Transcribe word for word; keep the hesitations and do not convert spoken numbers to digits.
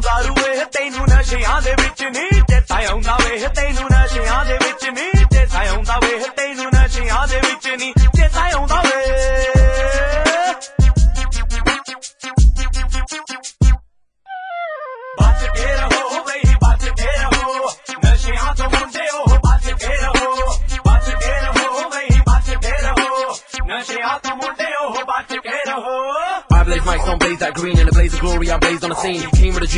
ਦਾਰੂ ਵੇ ਤੈਨੂੰ ਨਸ਼ਿਆਂ ਦੇ ਵਿੱਚ ਨੀ ਚੇਤਾ ਆਉਂਦਾ ਵੇ ਤੈਨੂੰ ਨਸ਼ਿਆਂ ਦੇ ਵਿੱਚ ਨੀ ਚੇਤਾ ਆਉਂਦਾ ਵੇ ਤੈਨੂੰ ਨਸ਼ਿਆਂ ਦੇ ਵਿੱਚ ਨੀ ਚੇਤਾ ਆਉਂਦਾ ਵੇ ਬਚ ਕੇ ਰਹੋ ਬਈ ਬਚ ਕੇ ਰਹੋ ਨਸ਼ਿਆਂ ਤੋਂ ਮੁੰਡਿਓ ਬਚ ਕੇ ਰਹੋ ਬਚ ਕੇ ਰਹੋ ਬਈ ਬਚ ਕੇ ਰਹੋ ਨਸ਼ਿਆਂ ਤੋਂ ਮੁੰਡਿਓ ਬਚ ਕੇ ਰਹੋ I blaze mics, don't blaze that green. In a blaze of glory, I blazed on the scene. Came with a G